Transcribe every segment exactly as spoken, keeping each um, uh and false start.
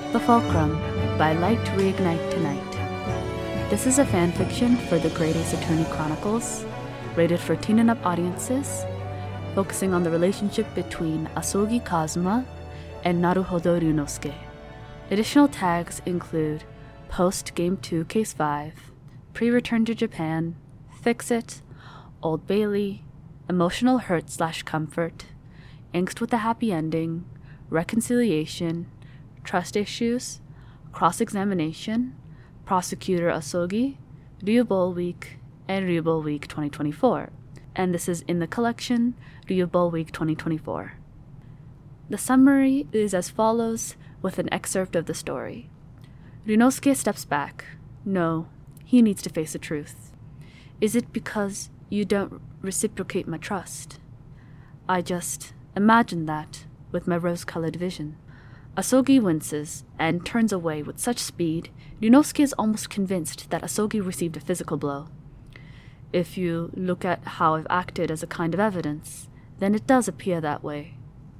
The Fulcrum by Light Reignite Tonight. This is a fanfiction for the Great Ace Attorney Chronicles, rated for teen and up audiences, focusing on the relationship between Asogi Kazuma and Naruhodo Ryunosuke. Additional tags include Post Game two Case five, Pre-Return to Japan, Fix It, Old Bailey, Emotional Hurt slash Comfort, Angst with a Happy Ending, Reconciliation, Trust Issues, Cross-Examination, Prosecutor Asogi, Ryubol Week, and Ryubol Week twenty twenty-four, and this is in the collection Ryubol Week twenty twenty-four. The summary is as follows with an excerpt of the story. Ryunosuke steps back. No, he needs to face the truth. Is it because you don't reciprocate my trust? I just imagine that with my rose-colored vision. Asogi winces and turns away with such speed, Ryunosuke is almost convinced that Asogi received a physical blow. If you look at how I've acted as a kind of evidence, then it does appear that way.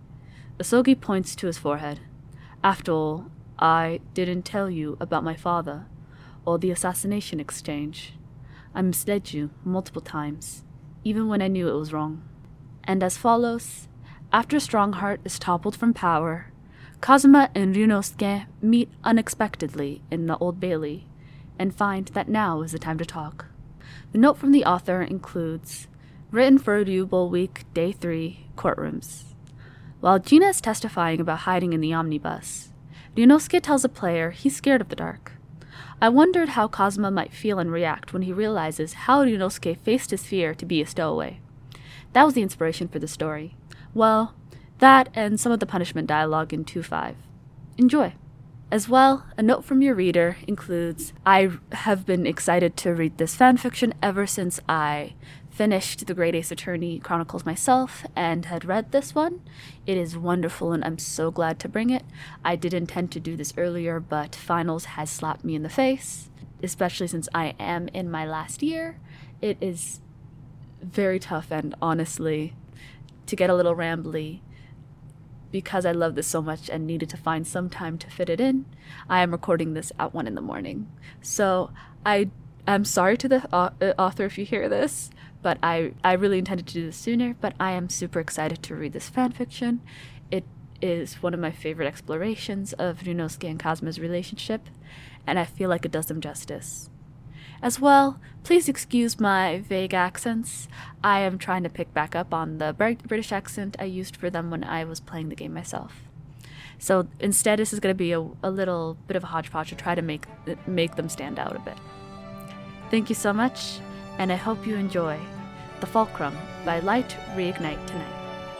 Asogi points to his forehead. After all, I didn't tell you about my father, or the assassination exchange. I misled you multiple times, even when I knew it was wrong. And as follows, after Strongheart is toppled from power, Kazuma and Ryunosuke meet unexpectedly in the Old Bailey, and find that now is the time to talk. The note from the author includes, written for Ryubol Week Day three, Courtrooms. While Gina is testifying about hiding in the omnibus, Ryunosuke tells the player he's scared of the dark. I wondered how Kazuma might feel and react when he realizes how Ryunosuke faced his fear to be a stowaway. That was the inspiration for the story. Well, that and some of the punishment dialogue in two five. Enjoy! As well, a note from your reader includes, I have been excited to read this fanfiction ever since I finished The Great Ace Attorney Chronicles myself and had read this one. It is wonderful and I'm so glad to bring it. I did intend to do this earlier, but finals has slapped me in the face, especially since I am in my last year. It is very tough, and honestly, to get a little rambly, because I love this so much and needed to find some time to fit it in, I am recording this at one in the morning. So I am sorry to the uh, author if you hear this, but I, I really intended to do this sooner, but I am super excited to read this fanfiction. It is one of my favorite explorations of Ryunosuke and Kazuma's relationship, and I feel like it does them justice. As well, please excuse my vague accents. I am trying to pick back up on the British accent I used for them when I was playing the game myself. So instead, this is going to be a, a little bit of a hodgepodge to try to make, make them stand out a bit. Thank you so much, and I hope you enjoy The Fulcrum by Light Reignite Tonight.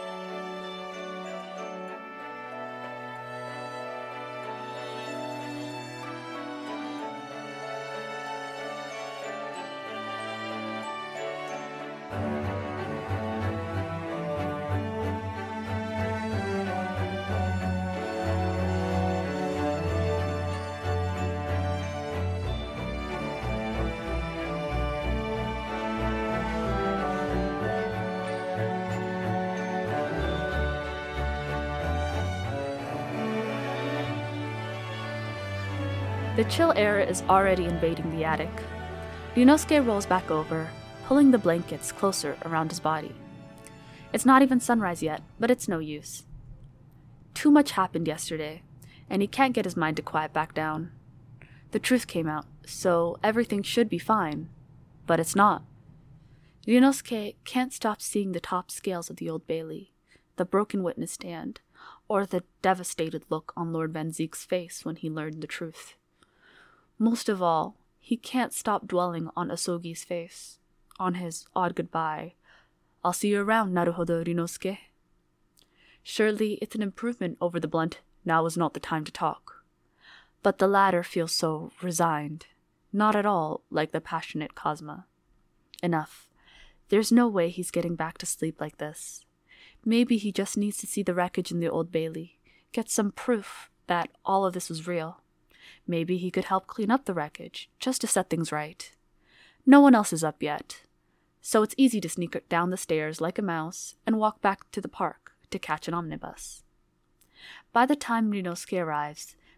The chill air is already invading the attic. Ryunosuke rolls back over, pulling the blankets closer around his body. It's not even sunrise yet, but it's no use. Too much happened yesterday, and he can't get his mind to quiet back down. The truth came out, so everything should be fine, but it's not. Ryunosuke can't stop seeing the top scales of the Old Bailey, the broken witness stand, or the devastated look on Lord Van Zeek's face when he learned the truth. Most of all, he can't stop dwelling on Asogi's face, on his odd goodbye. I'll see you around, Naruhodo Ryunosuke. Surely it's an improvement over the blunt, now is not the time to talk. But the latter feels so resigned, not at all like the passionate Kazuma. Enough. There's no way he's getting back to sleep like this. Maybe he just needs to see the wreckage in the Old Bailey, get some proof that all of this was real. Maybe he could help clean up the wreckage, just to set things right. No one else is up yet, so it's easy to sneak down the stairs like a mouse and walk back to the park to catch an omnibus. By the time Ryunosuke arrives,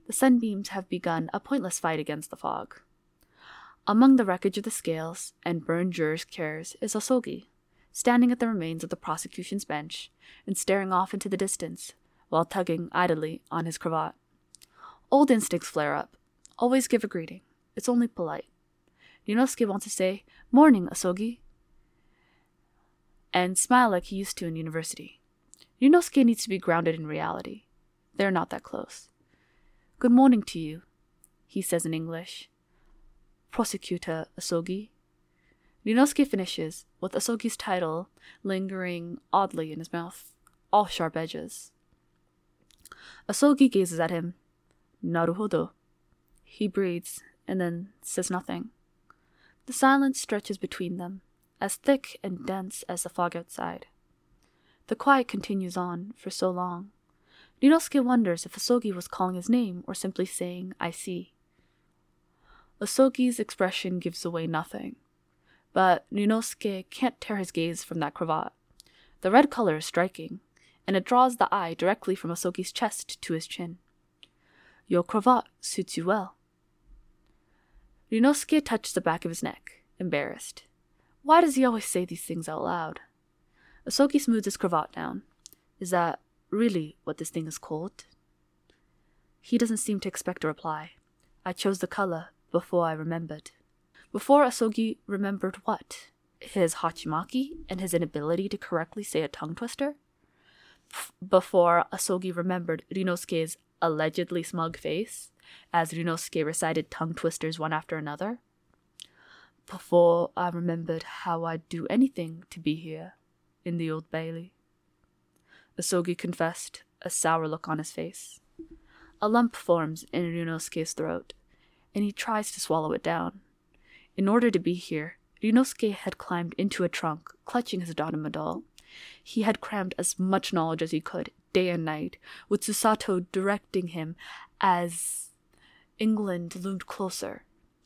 The sunbeams have begun a pointless fight against the fog. Among the wreckage of the scales and burned jurors' chairs is Asogi, standing at the remains of the prosecution's bench and staring off into the distance while tugging idly on his cravat. Old instincts flare up. Always give a greeting. It's only polite. Ryunosuke wants to say, "Morning, Asogi," and smile like he used to in university. Ryunosuke needs to be grounded in reality. They're not that close. "Good morning to you," he says in English. "Prosecutor Asogi." Ryunosuke finishes, with Asogi's title lingering oddly in his mouth, all sharp edges. Asogi gazes at him. "Naruhodo." He breathes, and then says nothing. The silence stretches between them, as thick and dense as the fog outside. The quiet continues on for so long. Ryunosuke wonders if Asogi was calling his name or simply saying, "I see." Asogi's expression gives away nothing, but Ryunosuke can't tear his gaze from that cravat. The red color is striking, and it draws the eye directly from Asogi's chest to his chin. "Your cravat suits you well." Ryunosuke touches the back of his neck, embarrassed. Why does he always say these things out loud? Asogi smooths his cravat down. Is that really what this thing is called? He doesn't seem to expect a reply. I chose the color before I remembered. Before Asogi remembered what? His hachimaki and his inability to correctly say a tongue twister? F- before Asogi remembered Ryunosuke's allegedly smug face, as Ryunosuke recited tongue twisters one after another? Before I remembered how I'd do anything to be here, in the Old Bailey. Asogi confessed, a sour look on his face. A lump forms in Ryunosuke's throat, and he tries to swallow it down. In order to be here, Ryunosuke had climbed into a trunk, clutching his Danama doll. He had crammed as much knowledge as he could, day and night, with Susato directing him as England loomed closer.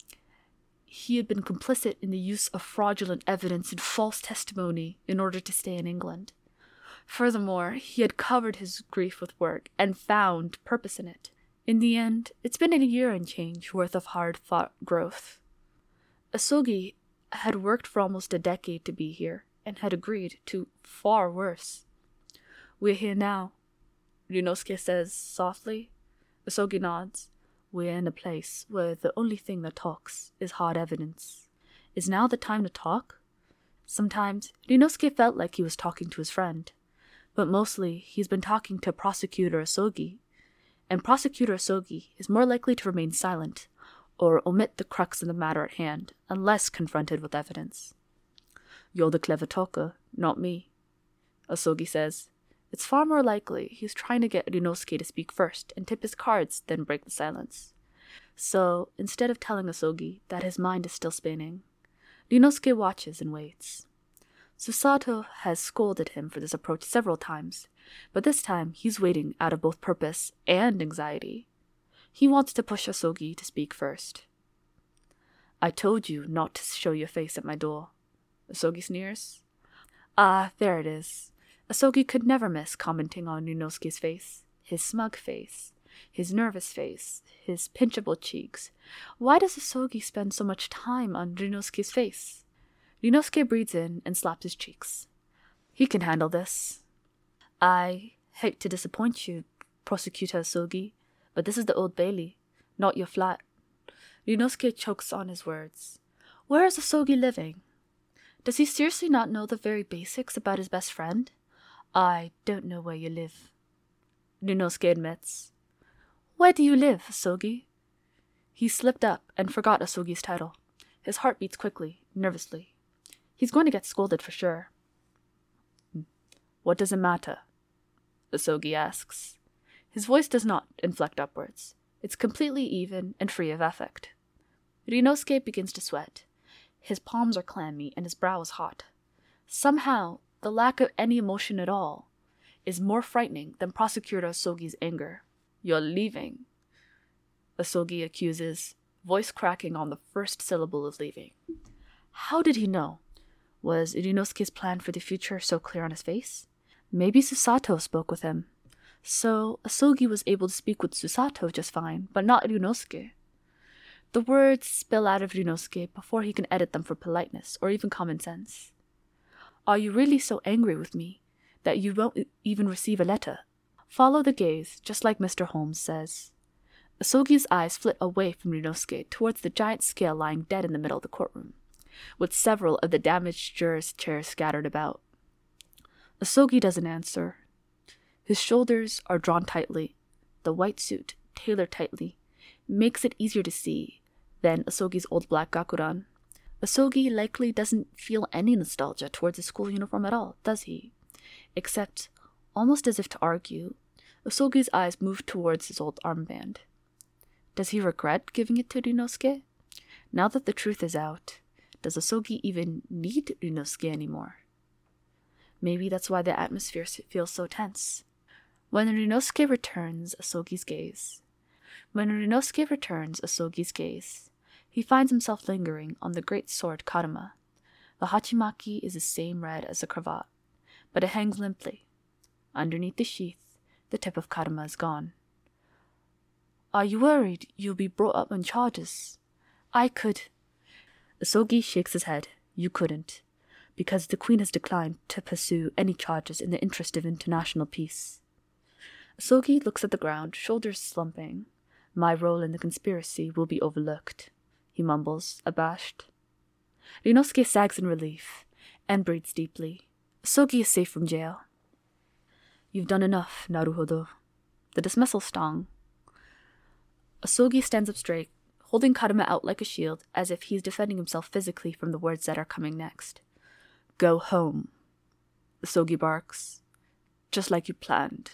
He had been complicit in the use of fraudulent evidence and false testimony in order to stay in England. Furthermore, he had covered his grief with work and found purpose in it. In the end, it's been a year and change worth of hard-fought growth. Asogi had worked for almost a decade to be here, and had agreed to far worse. We're here now, Ryunosuke says softly. Asogi nods. We're in a place where the only thing that talks is hard evidence. Is now the time to talk? Sometimes, Ryunosuke felt like he was talking to his friend, but mostly he's been talking to Prosecutor Asogi, and Prosecutor Asogi is more likely to remain silent or omit the crux of the matter at hand unless confronted with evidence. You're the clever talker, not me, Asogi says. It's far more likely he's trying to get Ryunosuke to speak first and tip his cards than break the silence. So, instead of telling Asogi that his mind is still spinning, Ryunosuke watches and waits. Susato has scolded him for this approach several times, but this time he's waiting out of both purpose and anxiety. He wants to push Asogi to speak first. I told you not to show your face at my door, Asogi sneers. Ah, there it is. Asogi could never miss commenting on Ryunosuke's face, his smug face, his nervous face, his pinchable cheeks. Why does Asogi spend so much time on Ryunosuke's face? Ryunosuke breathes in and slaps his cheeks. He can handle this. I hate to disappoint you, Prosecutor Asogi, but this is the Old Bailey, not your flat. Ryunosuke chokes on his words. Where is Asogi living? Does he seriously not know the very basics about his best friend? I don't know where you live, Ryunosuke admits. Where do you live, Asogi? He slipped up and forgot Asogi's title. His heart beats quickly, nervously. He's going to get scolded for sure. What does it matter? Asogi asks. His voice does not inflect upwards. It's completely even and free of affect. Ryunosuke begins to sweat. His palms are clammy and his brow is hot. Somehow, the lack of any emotion at all is more frightening than Prosecutor Asogi's anger. You're leaving, Asogi accuses, voice cracking on the first syllable of leaving. How did he know? Was Ryunosuke's plan for the future so clear on his face? Maybe Susato spoke with him. So Asogi was able to speak with Susato just fine, but not Ryunosuke. The words spill out of Ryunosuke before he can edit them for politeness or even common sense. Are you really so angry with me that you won't even receive a letter? Follow the gaze, just like Mister Holmes says. Asogi's eyes flit away from Ryunosuke towards the giant scale lying dead in the middle of the courtroom, with several of the damaged jurors' chairs scattered about. Asogi doesn't answer. His shoulders are drawn tightly. The white suit, tailored tightly, makes it easier to see than Asogi's old black gakuran. Asogi likely doesn't feel any nostalgia towards his school uniform at all, does he? Except, almost as if to argue, Asogi's eyes move towards his old armband. Does he regret giving it to Ryunosuke? Now that the truth is out, does Asogi even need Ryunosuke anymore? Maybe that's why the atmosphere feels so tense. When Ryunosuke returns Asogi's gaze, when Ryunosuke returns Asogi's gaze, he finds himself lingering on the great sword Karuma. The hachimaki is the same red as the cravat, but it hangs limply. Underneath the sheath, the tip of Karuma is gone. Are you worried you'll be brought up on charges? I could... Asogi shakes his head. You couldn't, because the Queen has declined to pursue any charges in the interest of international peace. Asogi looks at the ground, shoulders slumping. My role in the conspiracy will be overlooked, he mumbles, abashed. Ryunosuke sags in relief and breathes deeply. Asogi is safe from jail. You've done enough, Naruhodo. The dismissal stung. Asogi stands up straight, holding Karuma out like a shield, as if he's defending himself physically from the words that are coming next. Go home, Asogi barks, just like you planned.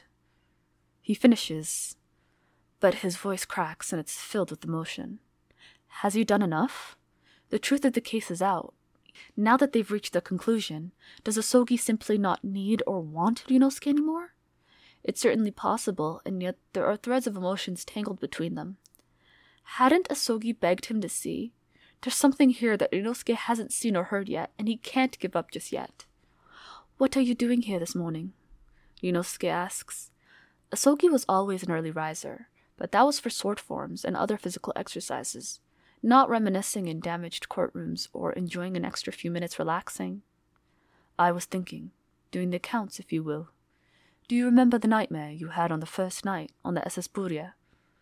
He finishes, but his voice cracks and it's filled with emotion. Has he done enough? The truth of the case is out. Now that they've reached the conclusion, does Asogi simply not need or want Ryunosuke anymore? It's certainly possible, and yet there are threads of emotions tangled between them. Hadn't Asogi begged him to see? There's something here that Ryunosuke hasn't seen or heard yet, and he can't give up just yet. What are you doing here this morning? Ryunosuke asks. Asogi was always an early riser, but that was for sword forms and other physical exercises, not reminiscing in damaged courtrooms or enjoying an extra few minutes relaxing. I was thinking, doing the accounts, if you will. Do you remember the nightmare you had on the first night on the S S Buria?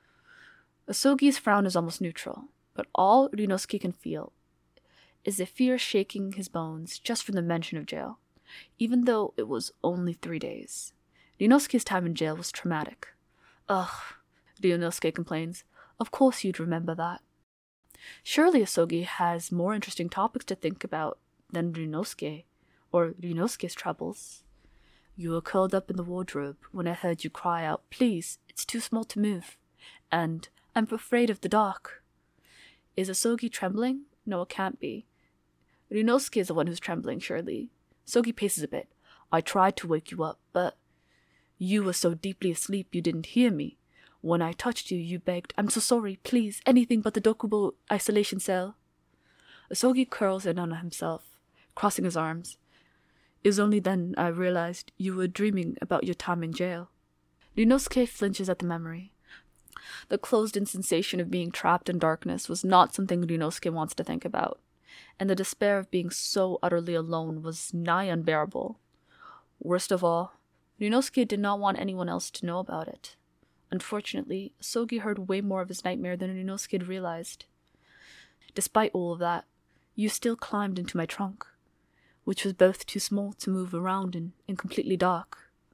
Asogi's frown is almost neutral, but all Ryunosuke can feel is the fear shaking his bones just from the mention of jail, even though it was only three days. Ryunosuke's time in jail was traumatic. Ugh, Ryunosuke complains. Of course you'd remember that. Surely Asogi has more interesting topics to think about than Ryunosuke, or Ryunosuke's troubles. You were curled up in the wardrobe when I heard you cry out, please, it's too small to move, and I'm afraid of the dark. Is Asogi trembling? No, it can't be. Ryunosuke is the one who's trembling, surely. Asogi paces a bit. I tried to wake you up, but you were so deeply asleep you didn't hear me. When I touched you, you begged, I'm so sorry, please, anything but the Dokubo isolation cell. Asogi curls in on himself, crossing his arms. It was only then I realized you were dreaming about your time in jail. Ryunosuke flinches at the memory. The closed-in sensation of being trapped in darkness was not something Ryunosuke wants to think about, and the despair of being so utterly alone was nigh unbearable. Worst of all, Ryunosuke did not want anyone else to know about it. Unfortunately, Asogi heard way more of his nightmare than Ryunosuke had realized. Despite all of that, you still climbed into my trunk, which was both too small to move around in and completely dark.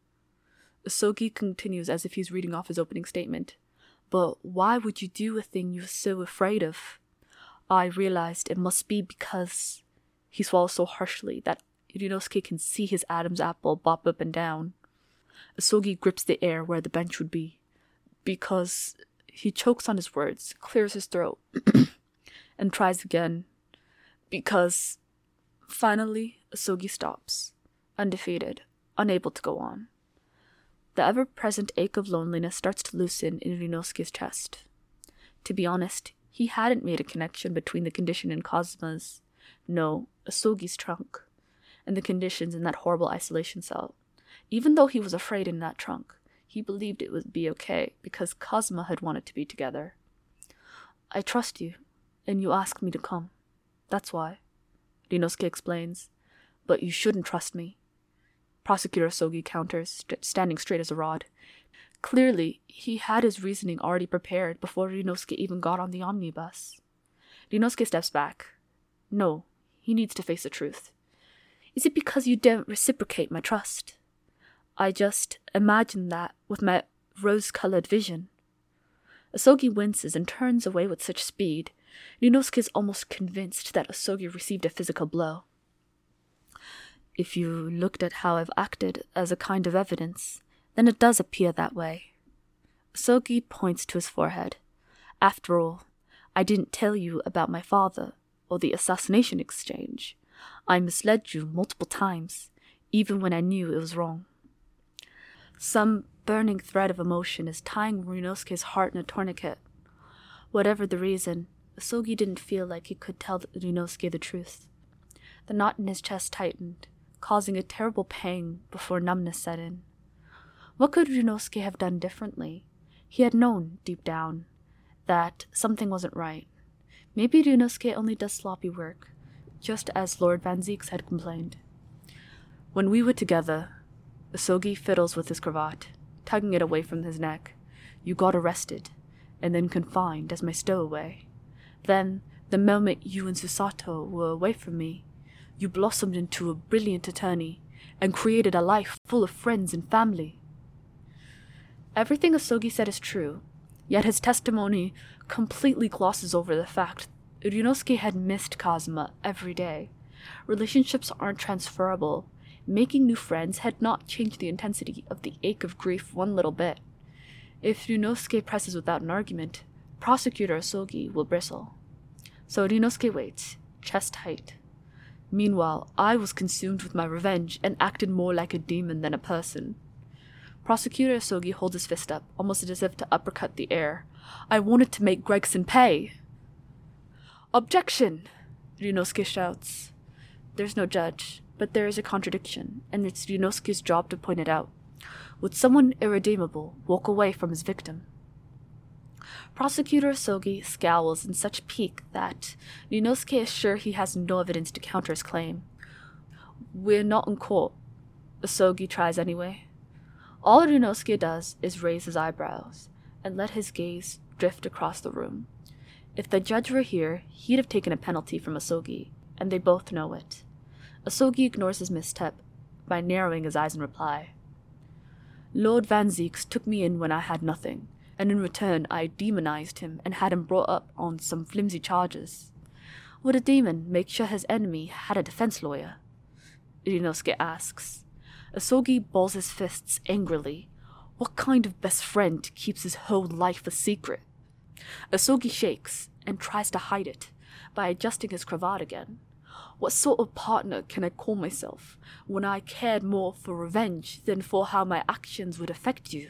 Asogi continues as if he's reading off his opening statement. But why would you do a thing you're so afraid of? I realized it must be because... He swallows so harshly that Ryunosuke can see his Adam's apple bop up and down. Asogi grips the air where the bench would be. Because... He chokes on his words, clears his throat, and tries again. Because... Finally, Asogi stops, undefeated, unable to go on. The ever-present ache of loneliness starts to loosen in Ryunosuke's chest. To be honest, he hadn't made a connection between the condition in Kazuma's, no, Asogi's trunk, and the conditions in that horrible isolation cell. Even though he was afraid in that trunk, he he believed it would be okay because Kazuma had wanted to be together. I trust you, and you asked me to come. That's why, Ryunosuke explains. But you shouldn't trust me. Prosecutor Asogi counters, st- standing straight as a rod. Clearly, he had his reasoning already prepared before Ryunosuke even got on the omnibus. Ryunosuke steps back. No, he needs to face the truth. Is it because you don't reciprocate my trust? I just imagined that with my rose-colored vision. Asogi winces and turns away with such speed, Ryunosuke is almost convinced that Asogi received a physical blow. If you looked at how I've acted as a kind of evidence, then it does appear that way. Asogi points to his forehead. After all, I didn't tell you about my father or the assassination exchange. I misled you multiple times, even when I knew it was wrong. Some burning thread of emotion is tying Ryunosuke's heart in a tourniquet. Whatever the reason, Asogi didn't feel like he could tell Ryunosuke the truth. The knot in his chest tightened, causing a terrible pang before numbness set in. What could Ryunosuke have done differently? He had known, deep down, that something wasn't right. Maybe Ryunosuke only does sloppy work, just as Lord Van Zieks had complained. When we were together, Asogi fiddles with his cravat, tugging it away from his neck. You got arrested, and then confined as my stowaway. Then, the moment you and Susato were away from me, you blossomed into a brilliant attorney, and created a life full of friends and family. Everything Asogi said is true, yet his testimony completely glosses over the fact that Ryunosuke had missed Kazuma every day. Relationships aren't transferable. Making new friends had not changed the intensity of the ache of grief one little bit. If Ryunosuke presses without an argument, Prosecutor Asogi will bristle. So Ryunosuke waits, chest tight. Meanwhile, I was consumed with my revenge and acted more like a demon than a person. Prosecutor Asogi holds his fist up, almost as if to uppercut the air. I wanted to make Gregson pay. Objection! Ryunosuke shouts. There's no judge, but there is a contradiction, and it's Ryunosuke's job to point it out. Would someone irredeemable walk away from his victim? Prosecutor Asogi scowls in such pique that Ryunosuke is sure he has no evidence to counter his claim. We're not in court. Asogi tries anyway. All Ryunosuke does is raise his eyebrows and let his gaze drift across the room. If the judge were here, he'd have taken a penalty from Asogi, and they both know it. Asogi ignores his misstep by narrowing his eyes in reply. Lord Van Zieks took me in when I had nothing, and in return I demonized him and had him brought up on some flimsy charges. Would a demon make sure his enemy had a defense lawyer? Ryunosuke asks. Asogi balls his fists angrily. What kind of best friend keeps his whole life a secret? Asogi shakes and tries to hide it by adjusting his cravat again. What sort of partner can I call myself when I cared more for revenge than for how my actions would affect you?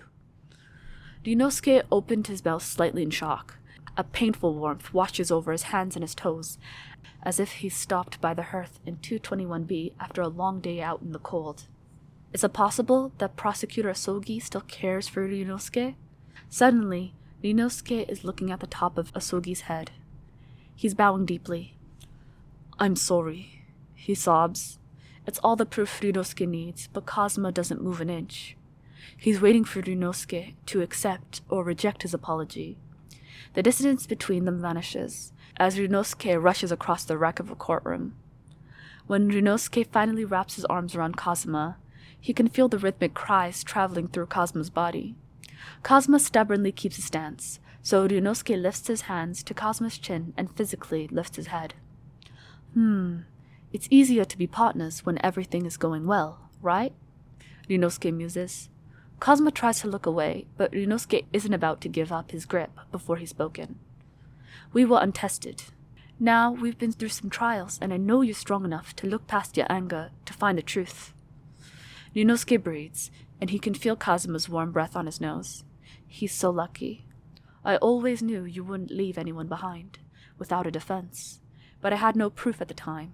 Ryunosuke opened his mouth slightly in shock. A painful warmth washes over his hands and his toes, as if he stopped by the hearth in two twenty-one B after a long day out in the cold. Is it possible that Prosecutor Asogi still cares for Ryunosuke? Suddenly, Ryunosuke is looking at the top of Asogi's head. He's bowing deeply. I'm sorry, he sobs. It's all the proof Ryunosuke needs, but Kazuma doesn't move an inch. He's waiting for Ryunosuke to accept or reject his apology. The distance between them vanishes as Ryunosuke rushes across the wreck of a courtroom. When Ryunosuke finally wraps his arms around Kazuma, he can feel the rhythmic cries traveling through Kazuma's body. Kazuma stubbornly keeps his stance, so Ryunosuke lifts his hands to Kazuma's chin and physically lifts his head. Hmm, it's easier to be partners when everything is going well, right? Ryunosuke muses. Kazuma tries to look away, but Ryunosuke isn't about to give up his grip before he's spoken. We were untested. Now we've been through some trials, and I know you're strong enough to look past your anger to find the truth. Ryunosuke breathes, and he can feel Kazuma's warm breath on his nose. He's so lucky. I always knew you wouldn't leave anyone behind, without a defense, but I had no proof at the time.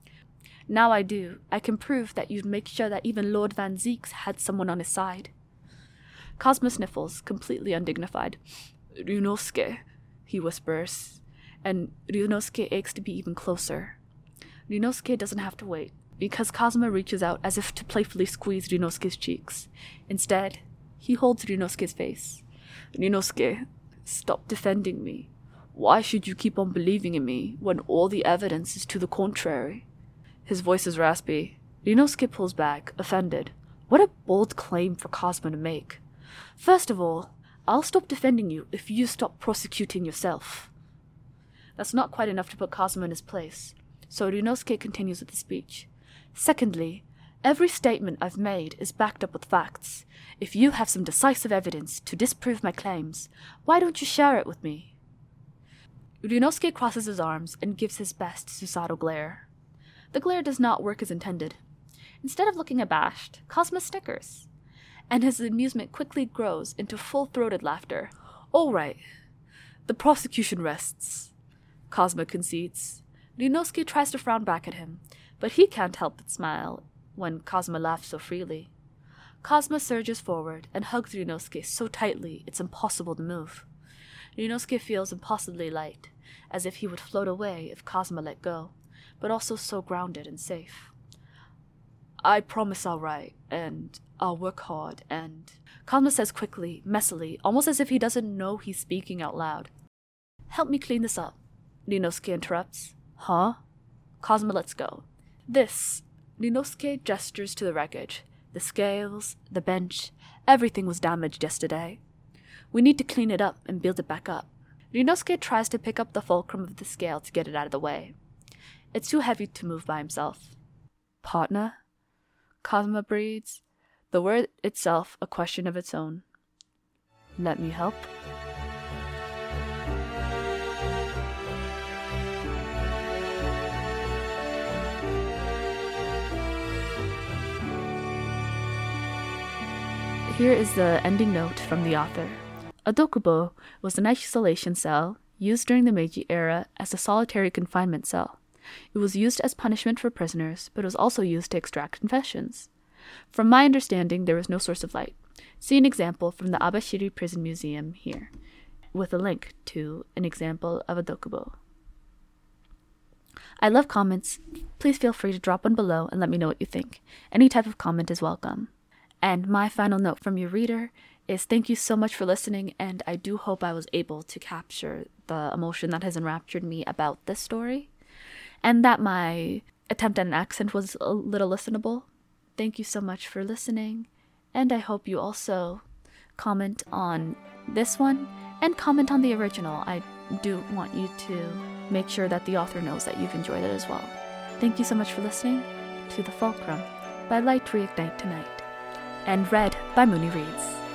Now I do. I can prove that you'd make sure that even Lord Van Zieks had someone on his side. Cosmo sniffles, completely undignified. Ryunosuke, he whispers, and Ryunosuke aches to be even closer. Ryunosuke doesn't have to wait, because Kazuma reaches out as if to playfully squeeze Ryunosuke's cheeks. Instead, he holds Ryunosuke's face. Ryunosuke, stop defending me. Why should you keep on believing in me when all the evidence is to the contrary? His voice is raspy. Ryunosuke pulls back, offended. What a bold claim for Kazuma to make. First of all, I'll stop defending you if you stop prosecuting yourself. That's not quite enough to put Kazuma in his place, so Ryunosuke continues with the speech. Secondly, every statement I've made is backed up with facts. If you have some decisive evidence to disprove my claims, why don't you share it with me? Ryunosuke crosses his arms and gives his best Susato glare. The glare does not work as intended. Instead of looking abashed, Kazuma snickers, and his amusement quickly grows into full-throated laughter. All right, the prosecution rests, Kazuma concedes. Ryunosuke tries to frown back at him, but he can't help but smile when Kazuma laughs so freely. Kazuma surges forward and hugs Ryunosuke so tightly it's impossible to move. Ryunosuke feels impossibly light, as if he would float away if Kazuma let go, but also so grounded and safe. I promise I'll write, and I'll work hard, and... Kazuma says quickly, messily, almost as if he doesn't know he's speaking out loud. Help me clean this up, Ryunosuke interrupts. Huh? Kazuma lets go. This... Ryunosuke gestures to the wreckage. The scales, the bench, everything was damaged yesterday. We need to clean it up and build it back up. Ryunosuke tries to pick up the fulcrum of the scale to get it out of the way. It's too heavy to move by himself. Partner? Kazuma breathes, the word itself a question of its own. Let me help? Here is the ending note from the author. A dokubo was an isolation cell used during the Meiji era as a solitary confinement cell. It was used as punishment for prisoners, but was also used to extract confessions. From my understanding, there was no source of light. See an example from the Abashiri Prison Museum here, with a link to an example of a dokubo. I love comments. Please feel free to drop one below and let me know what you think. Any type of comment is welcome. And my final note from your reader is thank you so much for listening, and I do hope I was able to capture the emotion that has enraptured me about this story, and that my attempt at an accent was a little listenable. Thank you so much for listening, and I hope you also comment on this one and comment on the original. I do want you to make sure that the author knows that you've enjoyed it as well. Thank you so much for listening to The Fulcrum by Light Reignite Tonight, and read by Mooney Reads.